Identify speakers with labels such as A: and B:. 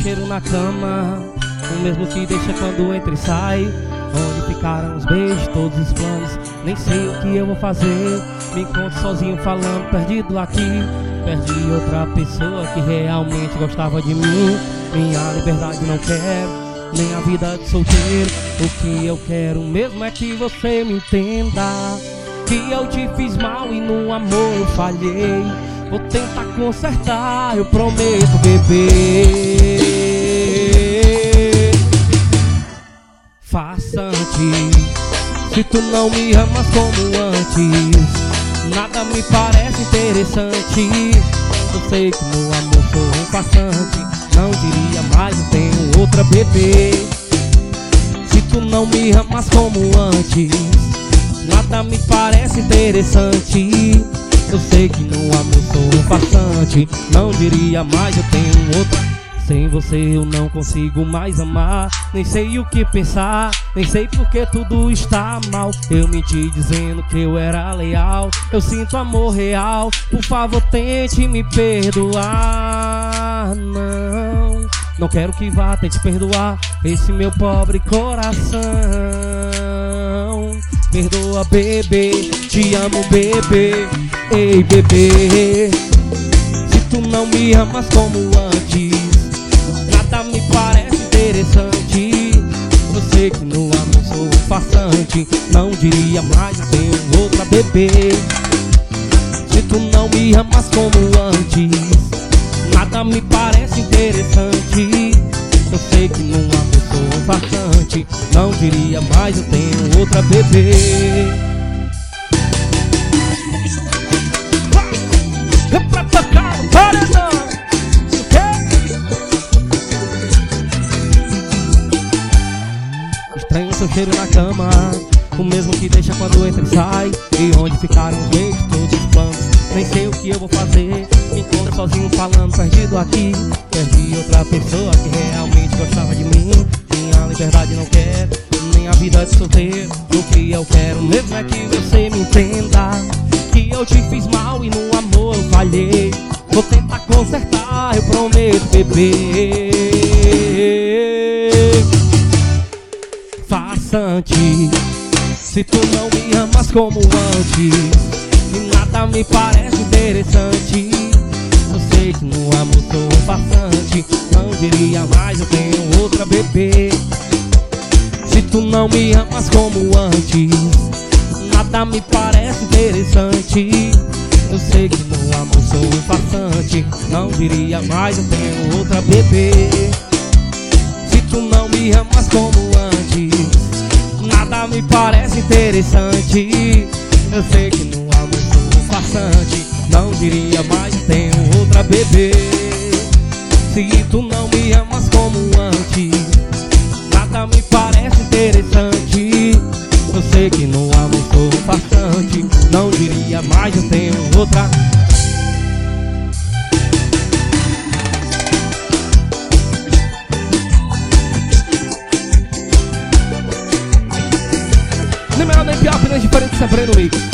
A: cheiro na cama, o mesmo que deixa quando entra e sai. Onde ficaram os beijos, todos os planos, nem sei o que eu vou fazer. Me encontro sozinho falando, perdido aqui. Perdi outra pessoa que realmente gostava de mim. Minha liberdade não quero, nem a vida de solteiro. O que eu quero mesmo é que você me entenda, que eu te fiz mal e no amor eu falhei. Vou tentar consertar, eu prometo, bebê. Façante, se tu não me amas como antes, nada me parece interessante. Eu sei que no amor sou um farsante, não diria mais eu tenho outra, bebê. Se tu não me amas como antes, nada me parece interessante. Eu sei que no amor sou um farsante, não diria mais eu tenho outra. Sem você eu não consigo mais amar, nem sei o que pensar, nem sei porque tudo está mal. Eu menti dizendo que eu era leal, eu sinto amor real, por favor tente me perdoar. Não quero que vá, tente perdoar esse meu pobre coração. Perdoa, bebê, te amo, bebê. Ei, bebê, se tu não me amas como antes, nada me parece interessante. Eu sei que no amor sou um farsante, não diria mais eu tenho outra, bebê. Se tu não me amas como antes, nada me parece interessante. Eu sei que no amor sou um farsante, não diria mais eu tenho outra, bebê. É pra tocar no paredão. Estranho seu cheiro na cama, o mesmo que deixa quando entra e sai. E onde ficaram os beijos, todos os planos, nem sei o que eu vou fazer. Me encontro sozinho falando, perdido aqui. Perdi outra pessoa que realmente gostava de mim. Minha liberdade não quero, nem a vida de solteiro. O que eu quero mesmo é que você me entenda, que eu te fiz mal e no amor eu falhei. Vou tentar consertar, eu prometo, bebê. Farsante, se tu não me amas como antes, e nada me parece interessante. Eu sei que no amor sou um farsante, não diria mais eu tenho outra, bebê. Se tu não me amas como antes, nada me parece interessante. Eu sei que no amor sou um farsante, não diria mais eu tenho outra, bebê. Se tu não me amas como antes, nada me parece interessante. Eu sei que no amor sou um farsante, não diria mais eu tenho outra, bebê. Se tu não me amas como antes, nada me parece interessante. Eu sei que no amor sou um farsante, não diria mais eu tenho outra. Nem melhor nem pior, apenas diferente, sempre no mix.